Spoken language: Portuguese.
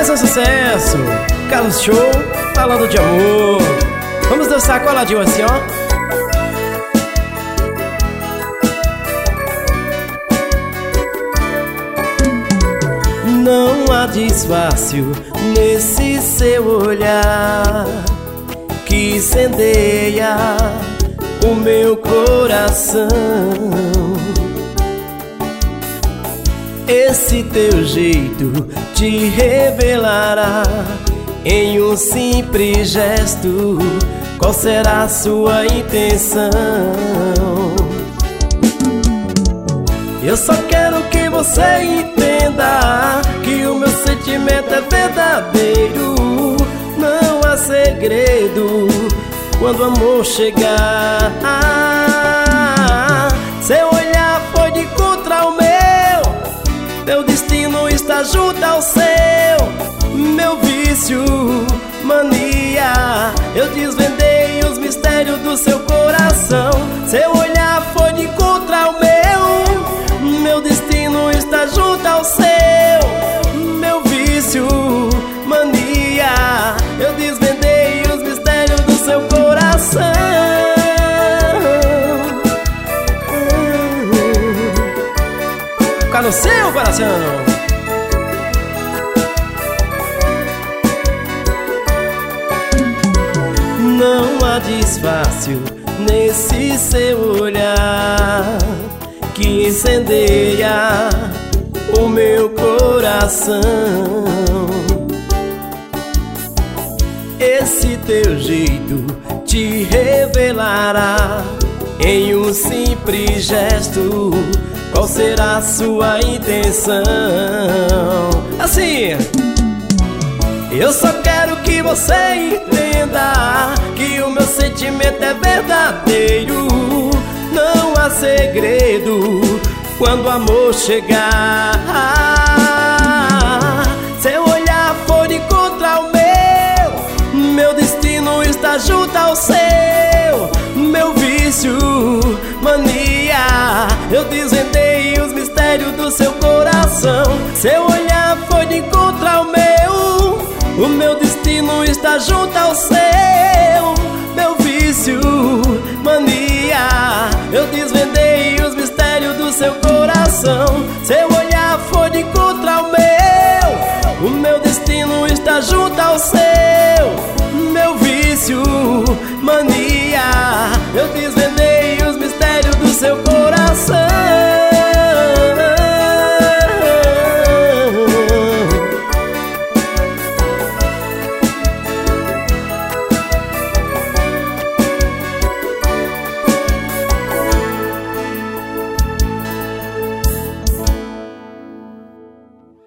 Mais um sucesso, Carlos Show, falando de amor. Vamos dançar coladinho assim, ó. Não há disfarce nesse seu olhar que incendeia o meu coração. Esse teu jeito te revelará em um simples gesto qual será a sua intenção. Eu só quero que você entenda que o meu sentimento é verdadeiro. Não há segredo quando o amor chegar. Seu olhar foi de contra o meu destino está junto ao seu. Meu vício, mania, eu desvendei os mistérios do seu coração. Seu olhar foi de contra o meu destino está junto ao seu. Meu vício, mania, eu desvendei os mistérios do seu coração. Fica no seu coração. Não há disfarce nesse seu olhar que incendeia o meu coração. Esse teu jeito te revelará em um simples gesto qual será a sua intenção. Assim, eu só quero que você entenda que o meu sentimento é verdadeiro. Não há segredo quando o amor chegar. Seu olhar foi de contra o meu destino está junto ao seu. Meu vício, mania, eu desvendei os mistérios do seu coração. Seu olhar foi de contra o meu destino está junto ao seu. Meu vício, mania, eu desvendei os mistérios do seu coração. Seu olhar foi de contra o meu destino está junto ao seu. Meu vício, mania,